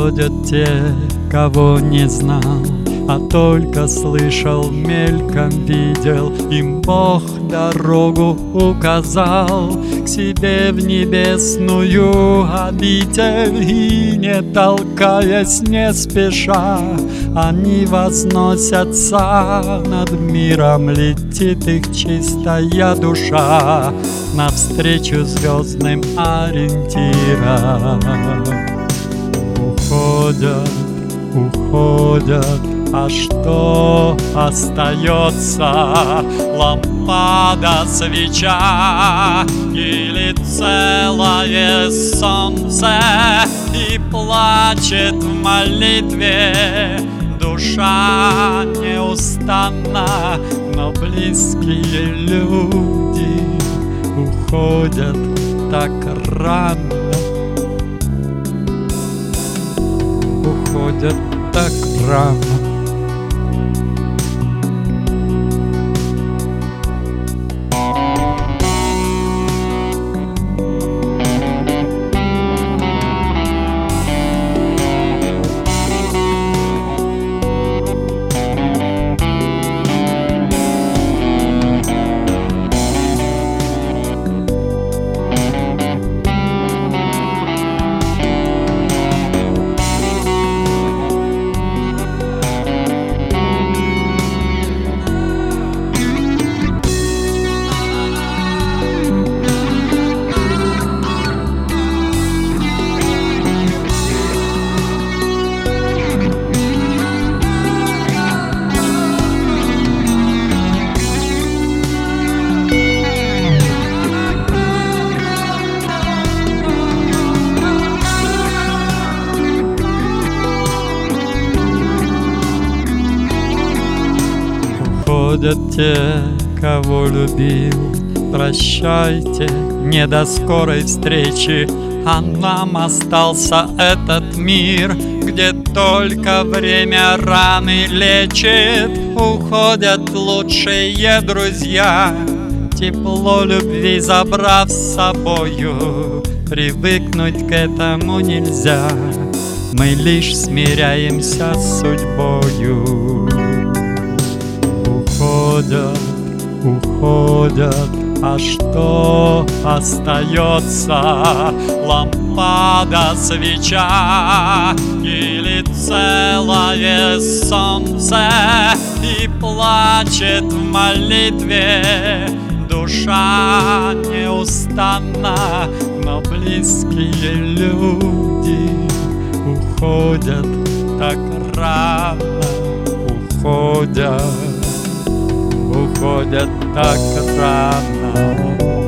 Уходят те, кого не знал, а только слышал, мельком видел. Им Бог дорогу указал к себе в небесную обитель. И не толкаясь, не спеша, они возносятся над миром. Летит их чистая душа навстречу звездным ориентирам. Уходят, уходят, а что остается? Лампада, свеча или целое солнце? И плачет в молитве душа неустанно, но близкие люди уходят так рано. Уходят так рано. Уходят те, кого любил. Прощайте, не до скорой встречи, а нам остался этот мир, где только время раны лечит. Уходят лучшие друзья, тепло любви забрав с собою. Привыкнуть к этому нельзя, мы лишь смиряемся с судьбою. Уходят, уходят, а что остается? Лампада, свеча или целое солнце? И плачет в молитве душа неустанно, но близкие люди уходят так рано. Уходят, уходят так рано.